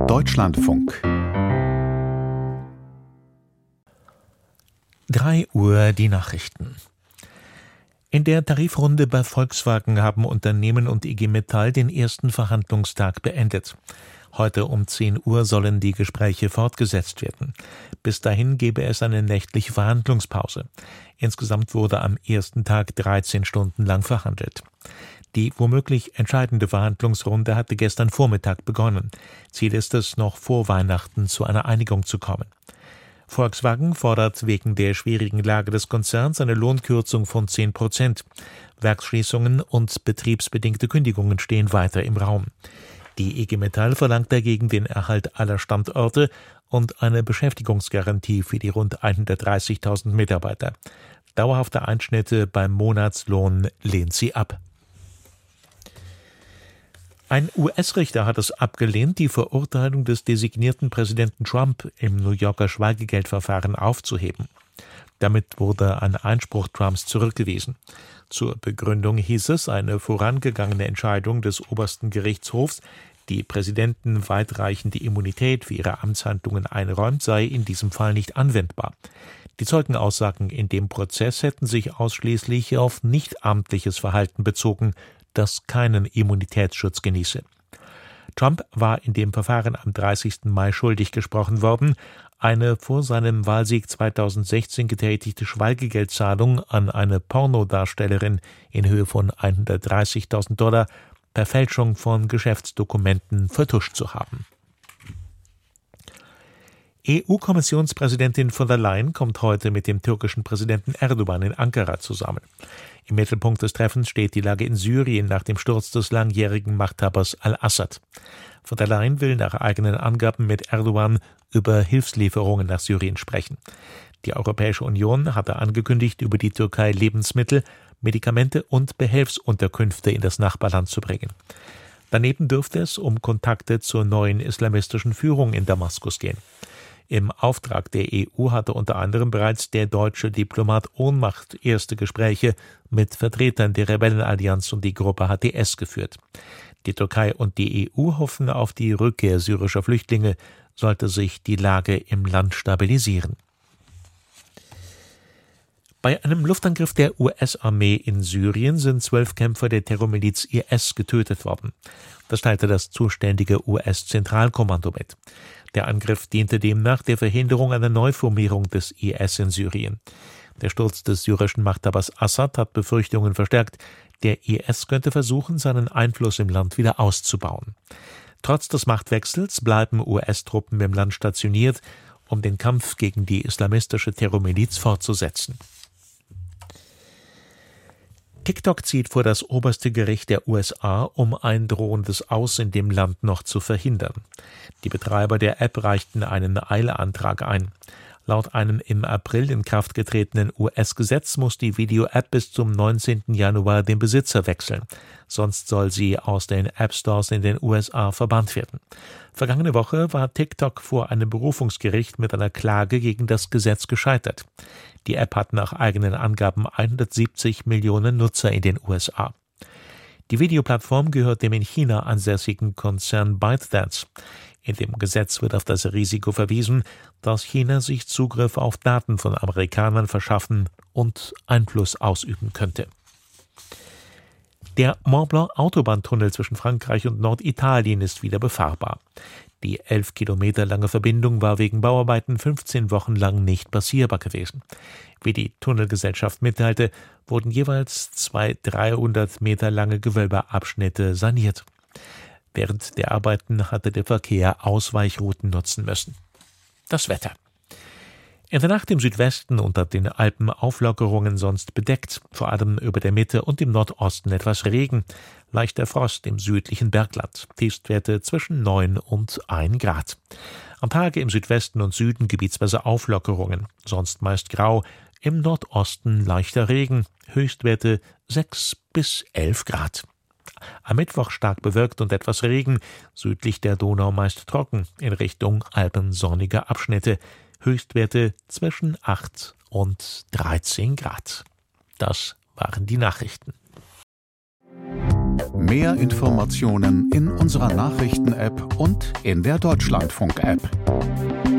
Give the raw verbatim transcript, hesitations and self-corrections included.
Deutschlandfunk. drei Uhr die Nachrichten. In der Tarifrunde bei Volkswagen haben Unternehmen und I G Metall den ersten Verhandlungstag beendet. Heute um zehn Uhr sollen die Gespräche fortgesetzt werden. Bis dahin gebe es eine nächtliche Verhandlungspause. Insgesamt wurde am ersten Tag dreizehn Stunden lang verhandelt. Die womöglich entscheidende Verhandlungsrunde hatte gestern Vormittag begonnen. Ziel ist es, noch vor Weihnachten zu einer Einigung zu kommen. Volkswagen fordert wegen der schwierigen Lage des Konzerns eine Lohnkürzung von zehn Prozent. Werksschließungen und betriebsbedingte Kündigungen stehen weiter im Raum. Die I G Metall verlangt dagegen den Erhalt aller Standorte und eine Beschäftigungsgarantie für die rund hundertdreißigtausend Mitarbeiter. Dauerhafte Einschnitte beim Monatslohn lehnt sie ab. Ein U S-Richter hat es abgelehnt, die Verurteilung des designierten Präsidenten Trump im New Yorker Schweigegeldverfahren aufzuheben. Damit wurde ein Einspruch Trumps zurückgewiesen. Zur Begründung hieß es, eine vorangegangene Entscheidung des obersten Gerichtshofs, die Präsidenten weitreichende Immunität für ihre Amtshandlungen einräumt, sei in diesem Fall nicht anwendbar. Die Zeugenaussagen in dem Prozess hätten sich ausschließlich auf nichtamtliches Verhalten bezogen, das keinen Immunitätsschutz genieße. Trump war in dem Verfahren am dreißigsten Mai schuldig gesprochen worden, eine vor seinem Wahlsieg zweitausendsechzehn getätigte Schweigegeldzahlung an eine Pornodarstellerin in Höhe von hundertdreißigtausend Dollar per Fälschung von Geschäftsdokumenten vertuscht zu haben. E U-Kommissionspräsidentin von der Leyen kommt heute mit dem türkischen Präsidenten Erdogan in Ankara zusammen. Im Mittelpunkt des Treffens steht die Lage in Syrien nach dem Sturz des langjährigen Machthabers al-Assad. Von der Leyen will nach eigenen Angaben mit Erdogan über Hilfslieferungen nach Syrien sprechen. Die Europäische Union hatte angekündigt, über die Türkei Lebensmittel, Medikamente und Behelfsunterkünfte in das Nachbarland zu bringen. Daneben dürfte es um Kontakte zur neuen islamistischen Führung in Damaskus gehen. Im Auftrag der E U hatte unter anderem bereits der deutsche Diplomat Ohnmacht erste Gespräche mit Vertretern der Rebellenallianz und die Gruppe H T S geführt. Die Türkei und die E U hoffen auf die Rückkehr syrischer Flüchtlinge, sollte sich die Lage im Land stabilisieren. Bei einem Luftangriff der U S-Armee in Syrien sind zwölf Kämpfer der Terrormiliz I S getötet worden. Das teilte das zuständige U S-Zentralkommando mit. Der Angriff diente demnach der Verhinderung einer Neuformierung des I S in Syrien. Der Sturz des syrischen Machthabers Assad hat Befürchtungen verstärkt, der I S könnte versuchen, seinen Einfluss im Land wieder auszubauen. Trotz des Machtwechsels bleiben U S-Truppen im Land stationiert, um den Kampf gegen die islamistische Terrormiliz fortzusetzen. TikTok zieht vor das oberste Gericht der U S A, um ein drohendes Aus in dem Land noch zu verhindern. Die Betreiber der App reichten einen Eilantrag ein. Laut einem im April in Kraft getretenen U S-Gesetz muss die Video-App bis zum neunzehnten Januar den Besitzer wechseln. Sonst soll sie aus den App-Stores in den U S A verbannt werden. Vergangene Woche war TikTok vor einem Berufungsgericht mit einer Klage gegen das Gesetz gescheitert. Die App hat nach eigenen Angaben hundertsiebzig Millionen Nutzer in den U S A. Die Videoplattform gehört dem in China ansässigen Konzern ByteDance. In dem Gesetz wird auf das Risiko verwiesen, dass China sich Zugriff auf Daten von Amerikanern verschaffen und Einfluss ausüben könnte. Der Mont-Blanc-Autobahntunnel zwischen Frankreich und Norditalien ist wieder befahrbar. Die elf Kilometer lange Verbindung war wegen Bauarbeiten fünfzehn Wochen lang nicht passierbar gewesen. Wie die Tunnelgesellschaft mitteilte, wurden jeweils zwei dreihundert Meter lange Gewölbeabschnitte saniert. Während der Arbeiten hatte der Verkehr Ausweichrouten nutzen müssen. Das Wetter. In der Nacht im Südwesten unter den Alpen Auflockerungen, sonst bedeckt, vor allem über der Mitte und im Nordosten etwas Regen, leichter Frost im südlichen Bergland, Tiefstwerte zwischen neun und ein Grad. Am Tage im Südwesten und Süden gebietsweise Auflockerungen, sonst meist grau, im Nordosten leichter Regen, Höchstwerte sechs bis elf Grad. Am Mittwoch stark bewölkt und etwas Regen, südlich der Donau meist trocken, in Richtung Alpen sonnige Abschnitte, Höchstwerte zwischen acht und dreizehn Grad. Das waren die Nachrichten. Mehr Informationen in unserer Nachrichten-App und in der Deutschlandfunk-App.